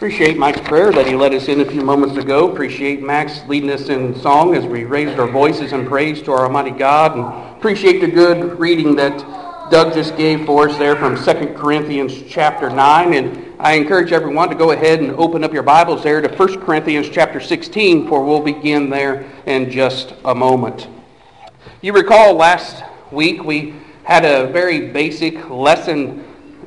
Appreciate Mike's prayer that he led us in a few moments ago. Appreciate Max leading us in song as we raised our voices in praise to our Almighty God. And appreciate the good reading that Doug just gave for us there from 2 Corinthians chapter 9. And I encourage everyone to go ahead and open up your Bibles there to 1 Corinthians chapter 16, for we'll begin there in just a moment. You recall last week we had a very basic lesson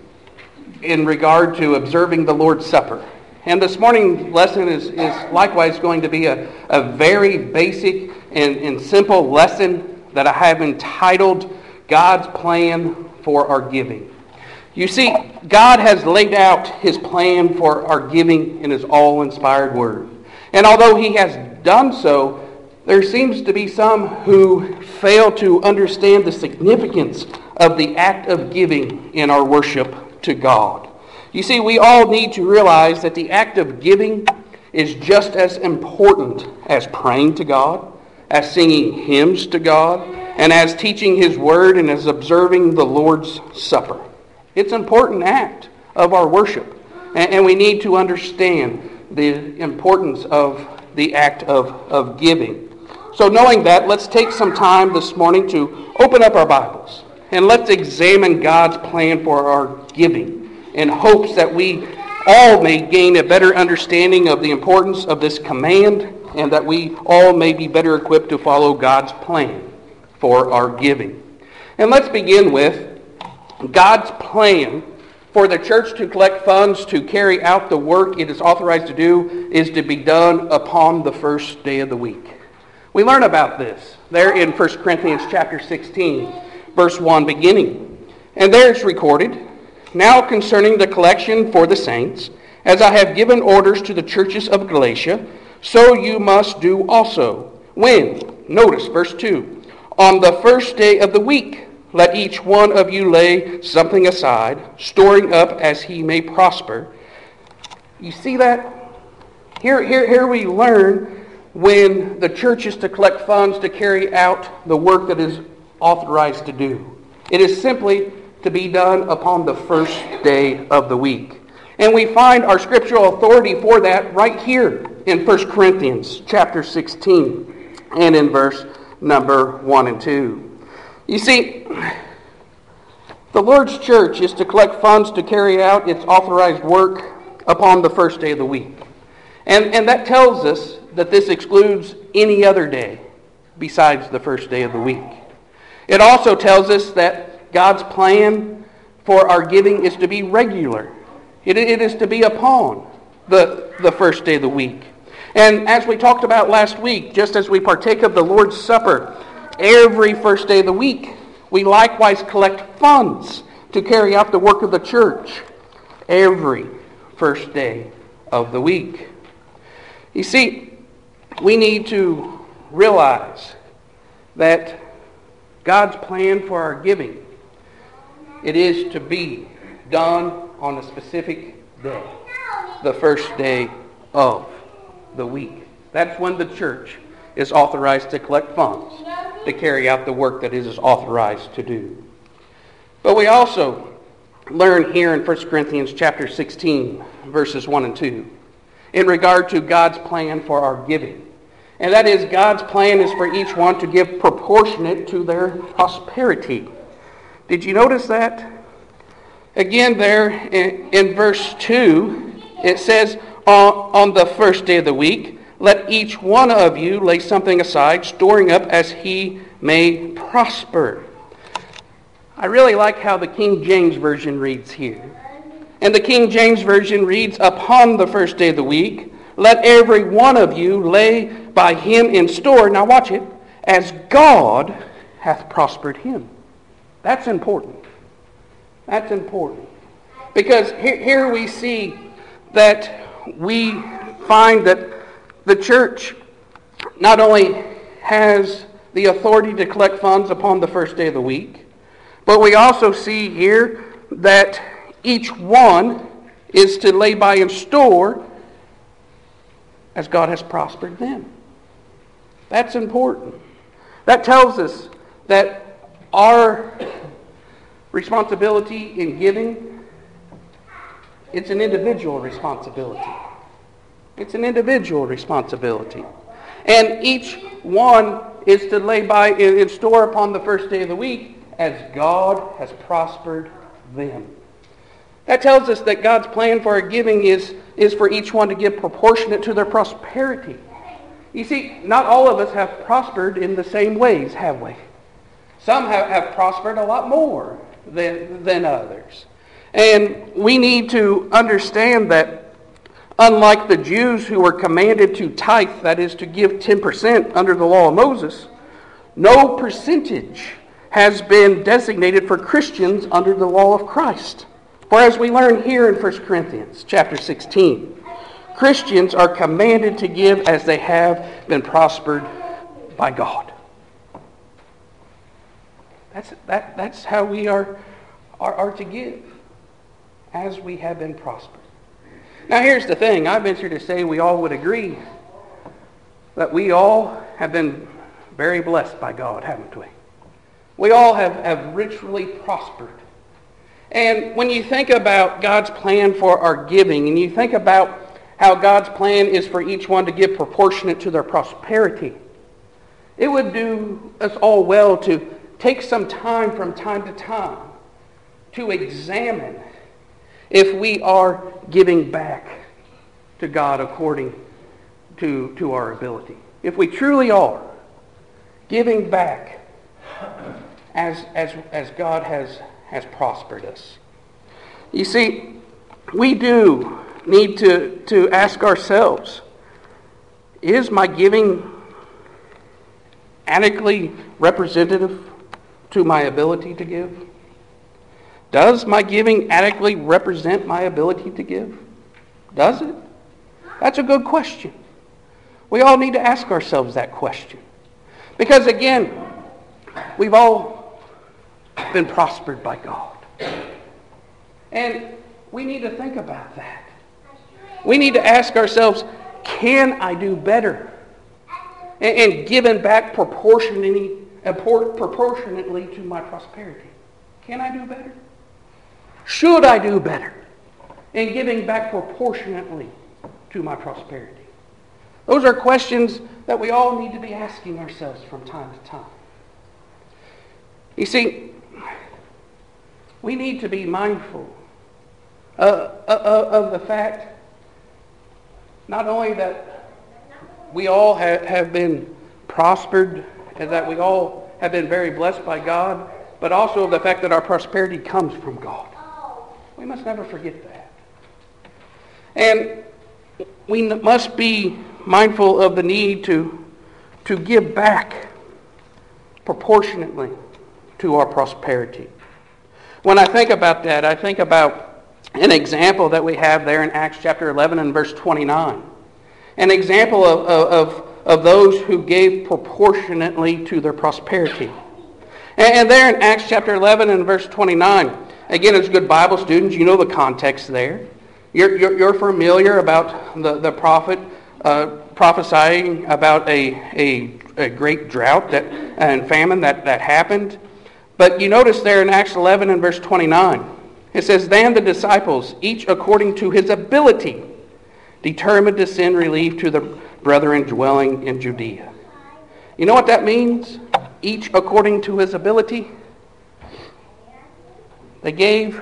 in regard to observing the Lord's Supper. And this morning's lesson is likewise going to be a very basic and simple lesson that I have entitled God's Plan for Our Giving. You see, God has laid out His plan for our giving in His all-inspired Word. And although He has done so, there seems to be some who fail to understand the significance of the act of giving in our worship to God. You see, we all need to realize that the act of giving is just as important as praying to God, as singing hymns to God, and as teaching His Word and as observing the Lord's Supper. It's an important act of our worship, and we need to understand the importance of the act of giving. So knowing that, let's take some time this morning to open up our Bibles, and let's examine God's plan for our giving, in hopes that we all may gain a better understanding of the importance of this command, and that we all may be better equipped to follow God's plan for our giving. And let's begin with God's plan for the church to collect funds to carry out the work it is authorized to do is to be done upon the first day of the week. We learn about this there in 1 Corinthians chapter 16, verse 1 beginning. And there it's recorded, "Now concerning the collection for the saints, as I have given orders to the churches of Galatia, so you must do also. When?" Notice verse 2. "On the first day of the week, let each one of you lay something aside, storing up as he may prosper." You see that? Here we learn when the church is to collect funds to carry out the work that is authorized to do. It is simply to be done upon the first day of the week. And we find our scriptural authority for that right here in 1 Corinthians chapter 16 and in verse number 1 and 2. You see, the Lord's church is to collect funds to carry out its authorized work upon the first day of the week. And that tells us that this excludes any other day besides the first day of the week. It also tells us that God's plan for our giving is to be regular. It is to be upon the first day of the week. And as we talked about last week, just as we partake of the Lord's Supper every first day of the week, we likewise collect funds to carry out the work of the church every first day of the week. You see, we need to realize that God's plan for our giving, it is to be done on a specific day, the first day of the week. That's when the church is authorized to collect funds to carry out the work that it is authorized to do. But we also learn here in 1 Corinthians chapter 16, verses 1 and 2, in regard to God's plan for our giving. And that is, God's plan is for each one to give proportionate to their prosperity. Did you notice that? Again there in verse 2, it says, on the first day of the week, let each one of you lay something aside, storing up as he may prosper. I really like how the King James Version reads here. And the King James Version reads, upon the first day of the week, let every one of you lay by him in store, now watch it, as God hath prospered him. That's important. That's important. Because here we see that we find that the church not only has the authority to collect funds upon the first day of the week, but we also see here that each one is to lay by in store as God has prospered them. That's important. That tells us that our responsibility in giving It's an individual responsibility. It's an individual responsibility. And each one is to lay by and store upon the first day of the week as God has prospered them. That tells us that God's plan for our giving is for each one to give proportionate to their prosperity. You see, not all of us have prospered in the same ways, have we? Some have prospered a lot more than others. And we need to understand that unlike the Jews who were commanded to tithe, that is to give 10% under the law of Moses, no percentage has been designated for Christians under the law of Christ. For as we learn here in 1 Corinthians chapter 16, Christians are commanded to give as they have been prospered by God. That's how we are to give, as we have been prospered. Now here's the thing. I venture to say we all would agree that we all have been very blessed by God, haven't we? We all have richly prospered. And when you think about God's plan for our giving, and you think about how God's plan is for each one to give proportionate to their prosperity, it would do us all well to take some time from time to time to examine if we are giving back to God according to our ability. If we truly are giving back as God has prospered us. You see, we do need to ask ourselves, is my giving adequately representative to my ability to give? Does my giving adequately represent my ability to give? Does it? That's a good question. We all need to ask ourselves that question. Because again, we've all been prospered by God. And we need to think about that. We need to ask ourselves, can I do better? And giving back proportionately to my prosperity. Can I do better? Should I do better in giving back proportionately to my prosperity? Those are questions that we all need to be asking ourselves from time to time. You see, we need to be mindful of the fact not only that we all have been prospered and that we all have been very blessed by God, but also of the fact that our prosperity comes from God. We must never forget that. And we must be mindful of the need to give back proportionately to our prosperity. When I think about that, I think about an example that we have there in Acts chapter 11 and verse 29. An example of those who gave proportionately to their prosperity. And there in Acts chapter 11 and verse 29, again, as good Bible students, you know the context there. You're familiar about the prophet prophesying about a great drought and famine that happened. But you notice there in Acts 11 and verse 29, it says, "Then the disciples, each according to his ability, determined to send relief to the brethren dwelling in Judea." You know what that means? Each according to his ability. They gave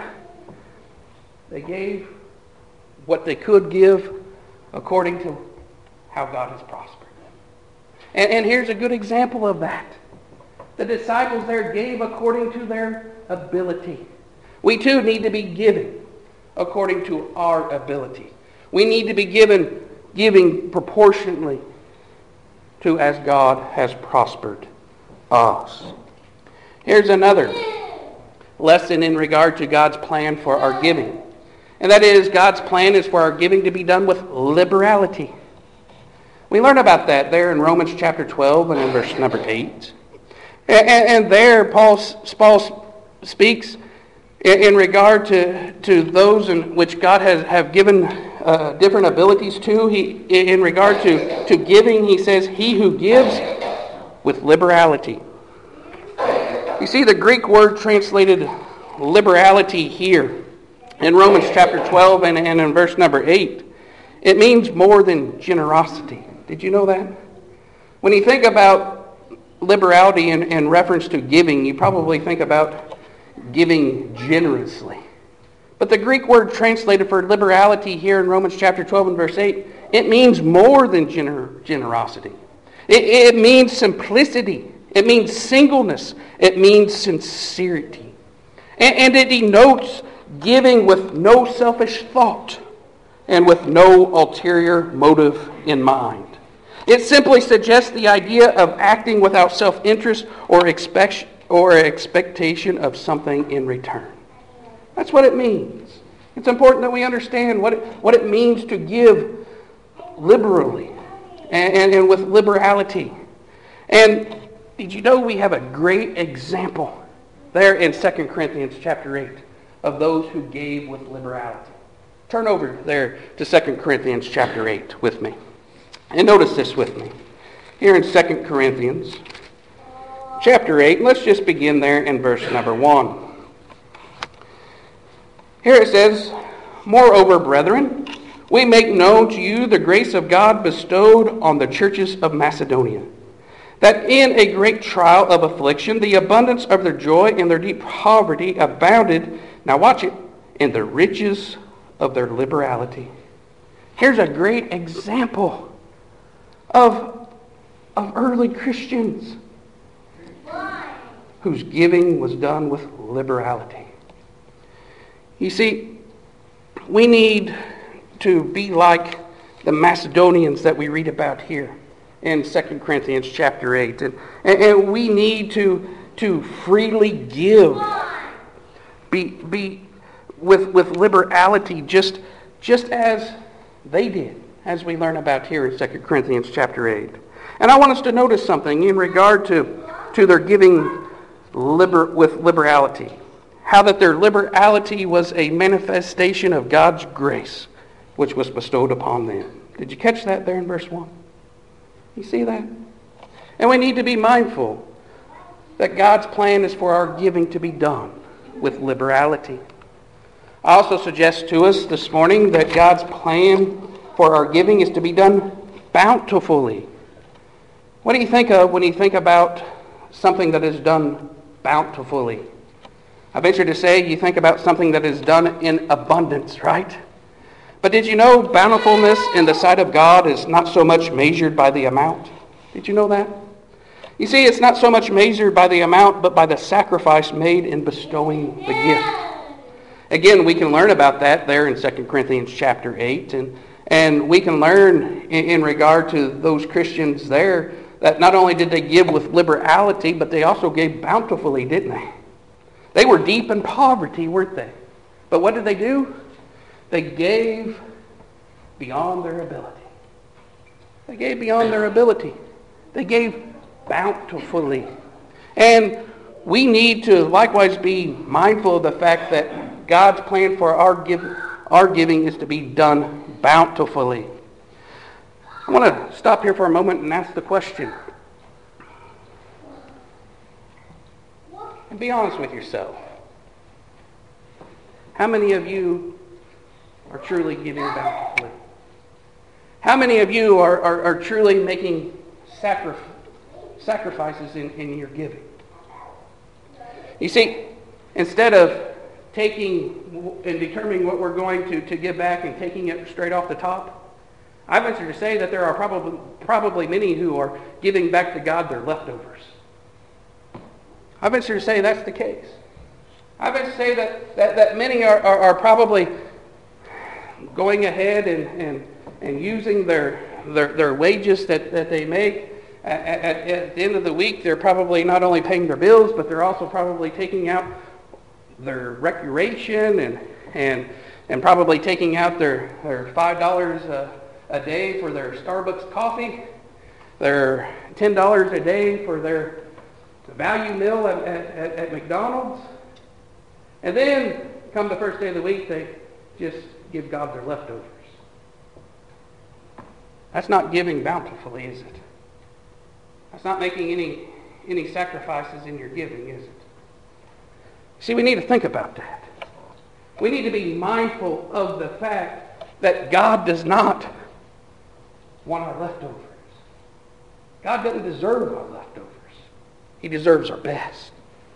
what they could give according to how God has prospered them. And here's a good example of that. The disciples there gave according to their ability. We too need to be giving according to our ability. We need to be giving proportionately to as God has prospered us. Here's another lesson in regard to God's plan for our giving. And that is, God's plan is for our giving to be done with liberality. We learn about that there in Romans chapter 12 and in verse number 8. And there Paul speaks in regard to those in which God has given different abilities to. In regard to giving, he says, "He who gives with liberality." You see, the Greek word translated liberality here In Romans chapter 12 and in verse number 8, it means more than generosity. Did you know that? When you think about liberality in reference to giving, you probably think about giving generously. But the Greek word translated for liberality here in Romans chapter 12 and verse 8, it means more than generosity. It means simplicity. It means singleness. It means sincerity. And it denotes giving with no selfish thought and with no ulterior motive in mind. It simply suggests the idea of acting without self-interest or expectation of something in return. That's what it means. It's important that we understand what it means to give liberally and with liberality. And did you know we have a great example there in 2 Corinthians chapter 8 of those who gave with liberality? Turn over there to 2 Corinthians chapter 8 with me. And notice this with me. Here in 2 Corinthians chapter 8, let's just begin there in verse number 1. Here it says, "Moreover, brethren, we make known to you the grace of God bestowed on the churches of Macedonia, that in a great trial of affliction, the abundance of their joy and their deep poverty abounded," now watch it, "in the riches of their liberality." Here's a great example of early Christians whose giving was done with liberality. You see, we need to be like the Macedonians that we read about here in 2 Corinthians chapter 8. And we need to freely give, be with liberality, just as they did, as we learn about here in 2 Corinthians chapter 8. And I want us to notice something in regard to their giving with liberality. How that their liberality was a manifestation of God's grace, which was bestowed upon them. Did you catch that there in verse 1? You see that? And we need to be mindful that God's plan is for our giving to be done with liberality. I also suggest to us this morning that God's plan for our giving is to be done bountifully. What do you think of when you think about something that is done bountifully? I venture to say you think about something that is done in abundance, right? But did you know bountifulness in the sight of God is not so much measured by the amount? Did you know that? You see, it's not so much measured by the amount, but by the sacrifice made in bestowing the gift. Again, we can learn about that there in 2 Corinthians chapter 8. And we can learn in regard to those Christians there that not only did they give with liberality, but they also gave bountifully, didn't they? They were deep in poverty, weren't they? But what did they do? They gave beyond their ability. They gave beyond their ability. They gave bountifully. And we need to likewise be mindful of the fact that God's plan for our giving is to be done bountifully. I want to stop here for a moment and ask the question. And be honest with yourself. How many of you are truly giving bountifully? How many of you are truly making sacrifices in your giving? You see, instead of taking and determining what we're going to give back and taking it straight off the top, I venture to say that there are probably many who are giving back to God their leftovers. I venture to say that's the case. I venture to say that many are probably going ahead and using their wages that they make. At the end of the week, they're probably not only paying their bills, but they're also probably taking out their recreation and probably taking out their $5 a day for their Starbucks coffee, their $10 a day for their value meal at McDonald's. And then, come the first day of the week, they just give God their leftovers. That's not giving bountifully, is it? That's not making any sacrifices in your giving, is it? See, we need to think about that. We need to be mindful of the fact that God does not want our leftovers. God doesn't deserve our leftovers. He deserves our best.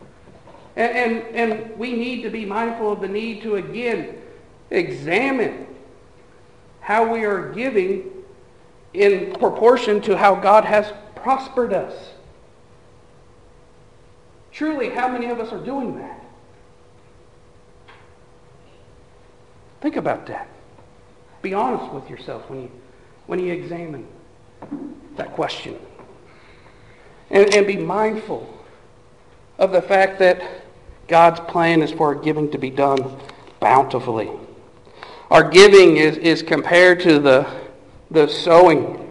And we need to be mindful of the need to, again, examine how we are giving in proportion to how God has prospered us. Truly, how many of us are doing that? Think about that. Be honest with yourself when you examine that question. And be mindful of the fact that God's plan is for our giving to be done bountifully. Our giving is compared to the sowing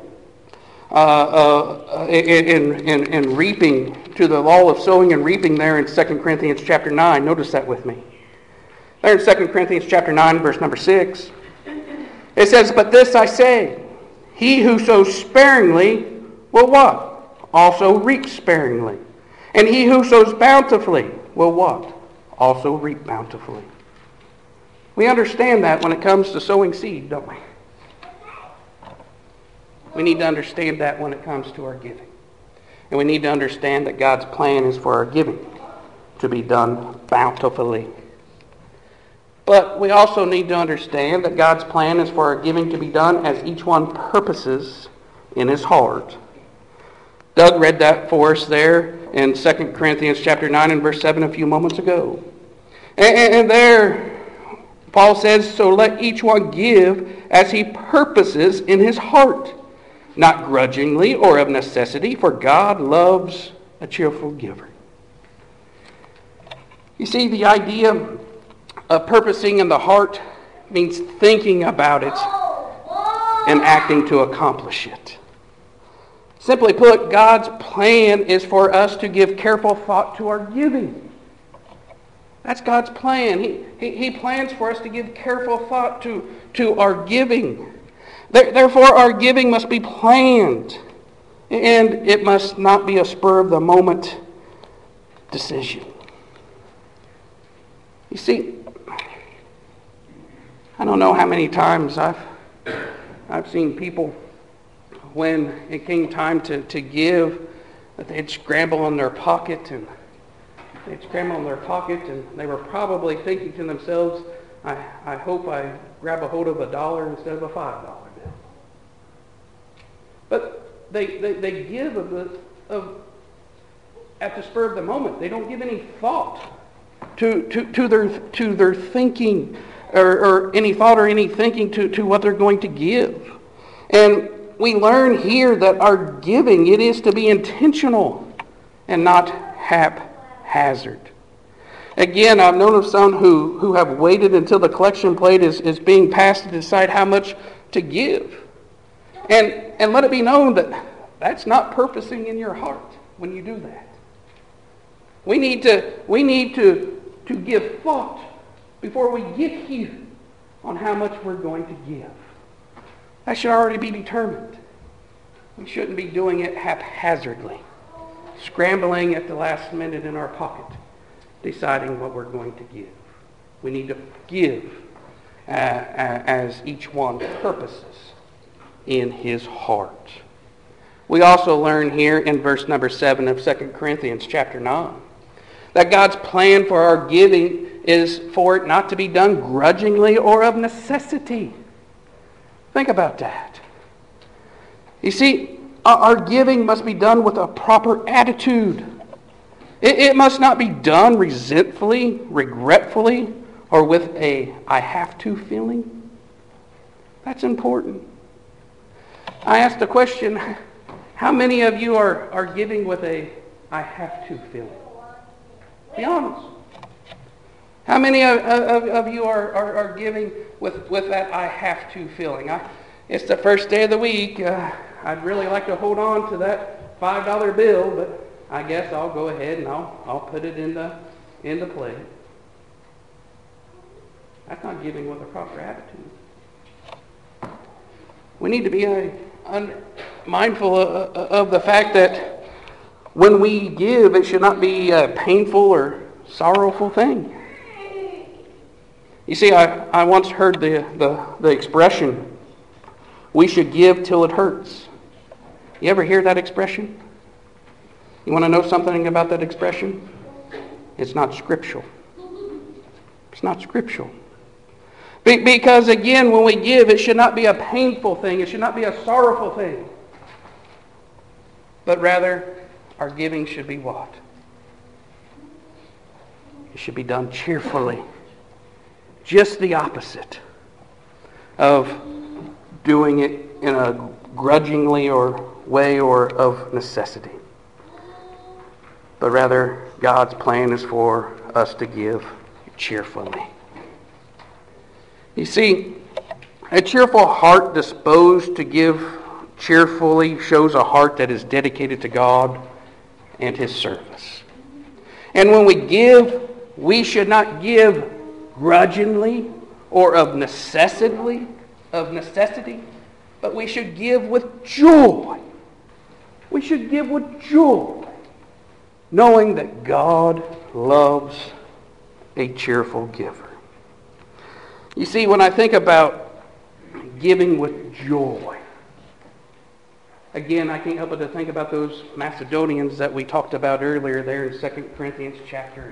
and reaping, to the law of sowing and reaping there in 2 Corinthians chapter 9. Notice that with me. There in 2 Corinthians chapter 9, verse number 6. It says, "But this I say, he who sows sparingly will what? Also reap sparingly. And he who sows bountifully will what? Also reap bountifully." We understand that when it comes to sowing seed, don't we? We need to understand that when it comes to our giving. And we need to understand that God's plan is for our giving to be done bountifully. But we also need to understand that God's plan is for our giving to be done as each one purposes in his heart. Doug read that for us there in 2 Corinthians chapter 9 and verse 7 a few moments ago. And there, Paul says, "So let each one give as he purposes in his heart, not grudgingly or of necessity, for God loves a cheerful giver." You see, the idea of purposing in the heart means thinking about it and acting to accomplish it. Simply put, God's plan is for us to give careful thought to our giving. That's God's plan. He plans for us to give careful thought to our giving. Therefore, our giving must be planned, and it must not be a spur-of-the-moment decision. You see, I don't know how many times I've seen people, when it came time to give, that they'd scramble in their pocket, and they were probably thinking to themselves, I hope I grab a hold of $1 instead of a $5 bill. But they give at the spur of the moment. They don't give any thought to their thinking, or any thought or any thinking to what they're going to give. And we learn here that our giving, it is to be intentional and not haphazard. Again, I've known of some who have waited until the collection plate is being passed to decide how much to give. And let it be known that that's not purposing in your heart when you do that. We need to give thought before we get here on how much we're going to give. That should already be determined. We shouldn't be doing it haphazardly, scrambling at the last minute in our pocket, deciding what we're going to give. We need to give as each one purposes in his heart. We also learn here in verse number 7 of 2 Corinthians chapter 9 that God's plan for our giving is for it not to be done grudgingly or of necessity. Think about that. You see, our giving must be done with a proper attitude. It must not be done resentfully, regretfully, or with a "I have to" feeling. That's important. I asked the question, how many of you are giving with a "I have to" feeling? Be honest. How many of you are giving with that "I have to" feeling? It's the first day of the week. I'd really like to hold on to that $5 bill, but I guess I'll go ahead and I'll put it in the plate. That's not giving with a proper attitude. We need to be mindful of the fact that when we give, it should not be a painful or sorrowful thing. You see, I once heard the expression, we should give till it hurts. You ever hear that expression? You want to know something about that expression? It's not scriptural. It's not scriptural. Because again, when we give, it should not be a painful thing. It should not be a sorrowful thing. But rather, our giving should be what? It should be done cheerfully. Just the opposite of doing it in a grudgingly or way or of necessity. But rather, God's plan is for us to give cheerfully. You see, a cheerful heart disposed to give cheerfully shows a heart that is dedicated to God and His service. And when we give, we should not give grudgingly or of necessity, but we should give with joy. We should give with joy, knowing that God loves a cheerful giver. You see, when I think about giving with joy, again, I can't help but to think about those Macedonians that we talked about earlier there in 2 Corinthians chapter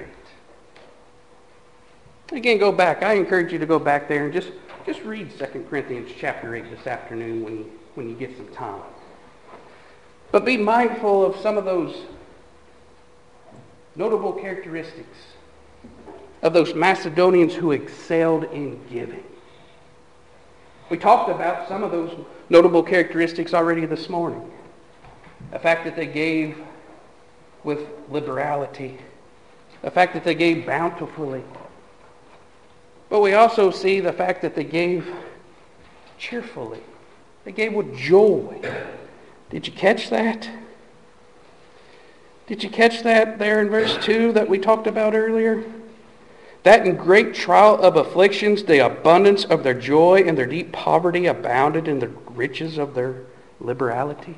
8. Again, go back. I encourage you to go back there and just read 2 Corinthians chapter 8 this afternoon when you get some time. But be mindful of some of those notable characteristics of those Macedonians who excelled in giving. We talked about some of those notable characteristics already this morning. The fact that they gave with liberality. The fact that they gave bountifully. But we also see the fact that they gave cheerfully. They gave with joy. Did you catch that? Did you catch that there in verse 2 that we talked about earlier? That in great trial of afflictions, the abundance of their joy and their deep poverty abounded in the riches of their liberality.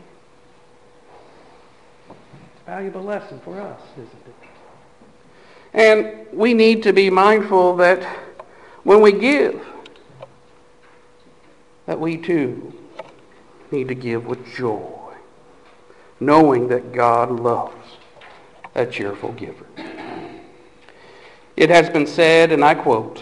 It's a valuable lesson for us, isn't it? And we need to be mindful that when we give, that we too need to give with joy, knowing that God loves a cheerful giver. It has been said, and I quote,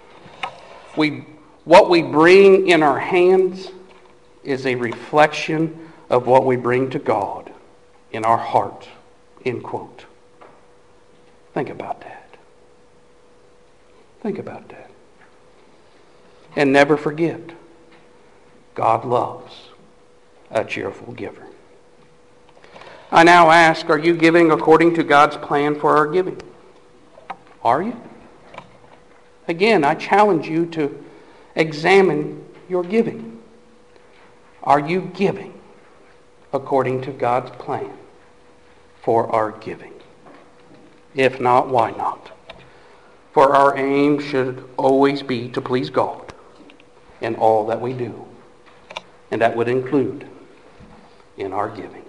what we bring in our hands is a reflection of what we bring to God in our heart, end quote. Think about that. Think about that. And never forget, God loves a cheerful giver. I now ask, are you giving according to God's plan for our giving? Are you? Again, I challenge you to examine your giving. Are you giving according to God's plan for our giving? If not, why not? For our aim should always be to please God in all that we do. And that would include in our giving.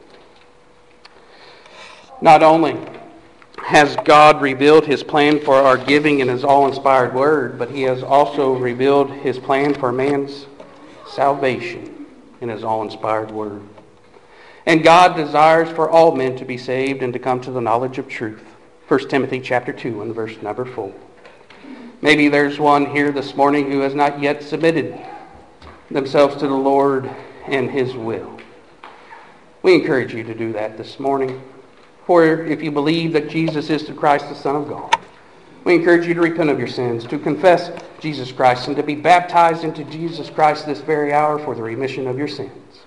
Not only has God revealed His plan for our giving in His all-inspired Word, but He has also revealed His plan for man's salvation in His all-inspired Word. And God desires for all men to be saved and to come to the knowledge of truth. 1 Timothy chapter 2 and verse number 4. Maybe there's one here this morning who has not yet submitted themselves to the Lord and His will. We encourage you to do that this morning. For if you believe that Jesus is the Christ, the Son of God, we encourage you to repent of your sins, to confess Jesus Christ, and to be baptized into Jesus Christ this very hour for the remission of your sins.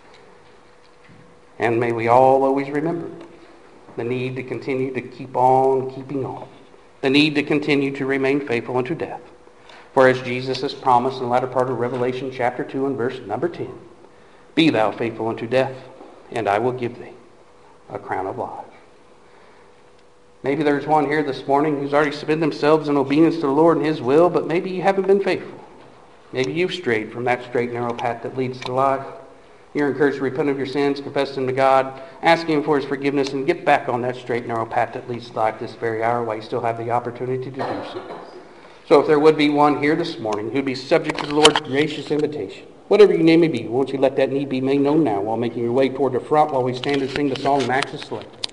And may we all always remember the need to continue to keep on keeping on, the need to continue to remain faithful unto death. For as Jesus has promised in the latter part of Revelation chapter 2 and verse number 10, be thou faithful unto death, and I will give thee a crown of life. Maybe there's one here this morning who's already submitted themselves in obedience to the Lord and His will, but maybe you haven't been faithful. Maybe you've strayed from that straight and narrow path that leads to life. You're encouraged to repent of your sins, confess them to God, ask Him for His forgiveness, and get back on that straight and narrow path that leads to life this very hour while you still have the opportunity to do so. So if there would be one here this morning who'd be subject to the Lord's gracious invitation, whatever your name may be, won't you let that need be made known now while making your way toward the front while we stand and sing the song, Max's Slave.